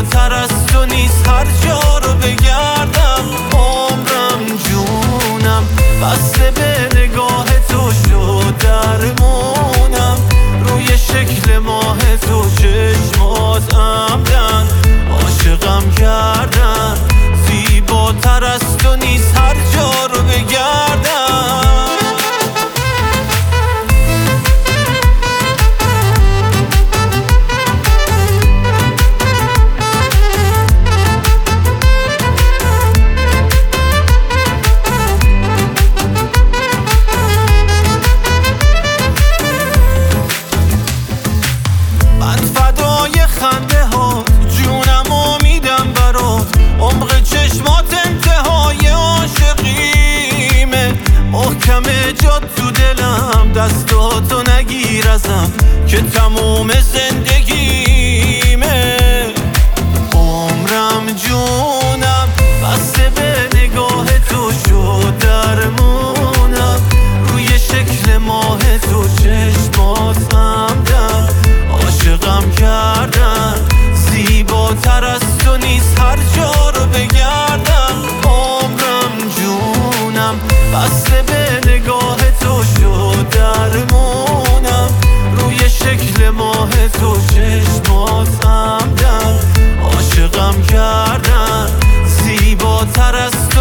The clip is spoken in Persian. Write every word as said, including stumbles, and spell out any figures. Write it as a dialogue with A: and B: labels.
A: زیباتر از تو نیست هر جا رو بگردم. عمرم جونم بسته به نگاه تو شد درمونم. روی شکل ماه تو چشمات عمدن عاشقم کردن. زیباتر از تو نیست هر جا رو بگردم. خنده ها جونمو میدم برات. عمق چشمات انتهای عاشقیمه. محکمه جات تو دلم دستاتو نگیر ازم که تموم زندگیمه. عمرم جونم بسته به نگاه تو شد درمونم. روی شکل ماه تو چشمات عمدن عاشقم کردن. زیباتر از تو نیست هر جا رو بگردم. عمرم جونم بسته به نگاه تو شد درمونم. روی شکل ماه تو چشمات عمدن عاشقم کردن. زیباتر از تو